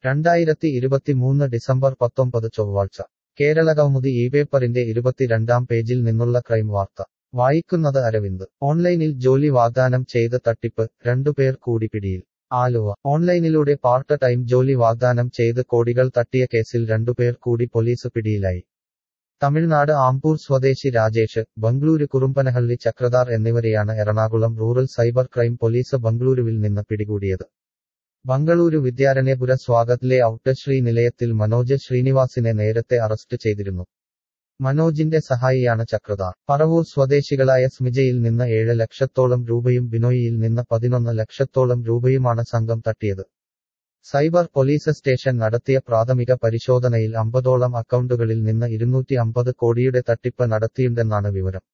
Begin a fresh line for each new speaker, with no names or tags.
2023 December 19 ചൊവ്വാഴ്ച കേരളകൗമുദി ഈ പേപ്പറിന്റെ 22-ാം പേജിൽ നിന്നുള്ള ക്രൈം വാർത്ത വായിക്കുന്നത് അരവിന്ദ് ഓൺലൈനിൽ ജോലി വാഗ്ദാനം ചെയ്ത് തട്ടിപ്പ് 2 പേർ കൂടി പിടിയിൽ ആലുവ ഓൺലൈനിലൂടെ പാർട്ട് ടൈം ജോലി വാഗ്ദാനം ചെയ്ത് കോടികൾ തട്ടിയ കേസിൽ 2 പേർ കൂടി പോലീസ് പിടിയിലായി തമിഴ്നാട് ആംപൂർ സ്വദേശി രാജേഷ് ബംഗളൂരു കുറുമ്പനഹള്ളി ചക്രധാർ എന്നിവരെയാണ് Ernakulam rural cyber crime police ബംഗളൂരുവിൽ നിന്ന് പിടികൂടിയത് ബംഗളൂരു വിദ്യാരണ്യപുര സ്വാഗത് ലേ ഔട്ട് ശ്രീനിലയത്തിൽ മനോജ് ശ്രീനിവാസിനെ നേരത്തെ അറസ്റ്റ് ചെയ്തിരുന്നു മനോജിന്റെ സഹായിയാണ് ചക്രധാർ പറവൂർ സ്വദേശികളായ സ്മിജയിൽ നിന്ന് 7 ലക്ഷത്തോളം രൂപയും ബിനോയിയിൽ നിന്ന് 11 ലക്ഷത്തോളം രൂപയുമാണ് സംഘം തട്ടിയത് സൈബർ പോലീസ് സ്റ്റേഷൻ നടത്തിയ പ്രാഥമിക പരിശോധനയിൽ 50ഓളം അക്കൗണ്ടുകളിൽ നിന്ന് 250 കോടിയുടെ തട്ടിപ്പ് നടത്തിയിട്ടുണ്ടെന്നാണ് വിവരം